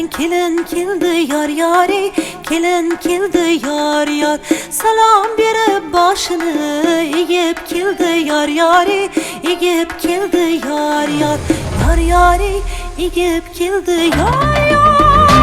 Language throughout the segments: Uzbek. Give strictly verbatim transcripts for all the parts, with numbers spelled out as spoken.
kelin keldi yar yari, kelin keldi yar yar. Salam berip başını egip keldi yar yari, egip keldi yar yar. Yar yari, egip keldi yar yar.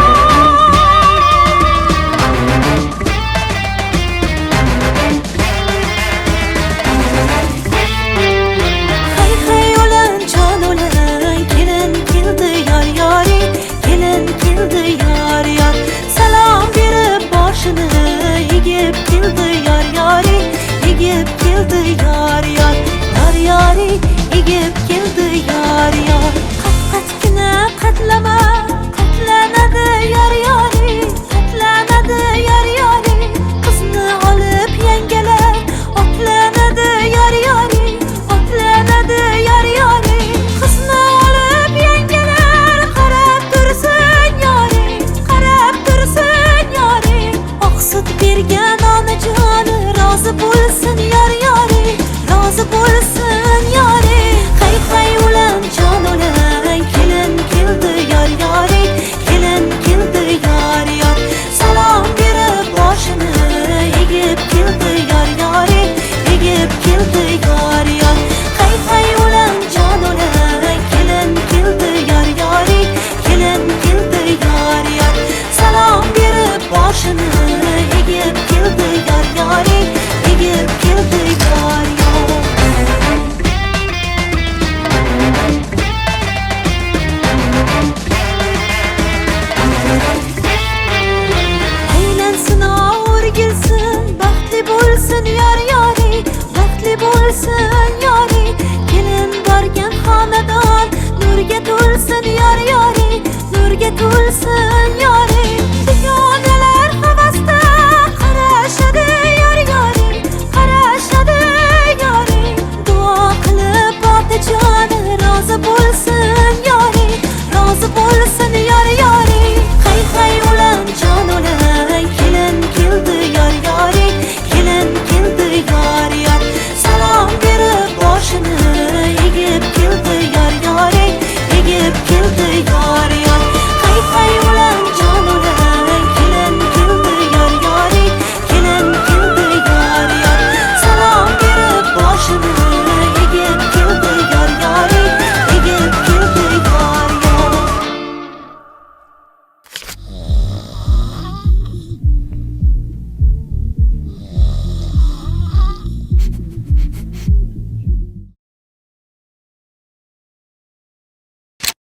Yar yar, yar yari, egip keldi yar yar. Qat qatgina qatlama, qatlanadi yar yari, qatlanadi yar yari. Qizni olib yangalar, otlanadi yar yari, otlanadi yar yari. Qizni olib yangalar, qarab tursin yari, qarab tursin yari. Oqsut bergan onajoni rozi bo'lsin yar yari, rozi bo'lsin yari. Hay hay ulan jon ulan, kelin keldi yar yari, kelin keldi yar yar. Salom berib boshini egib keldi yar yari, egib keldi yar yar. Hay hay ulan jon ulan, kelin keldi yar yari, kelin keldi yar yar. Salom berib boshini egib keldi yar yari.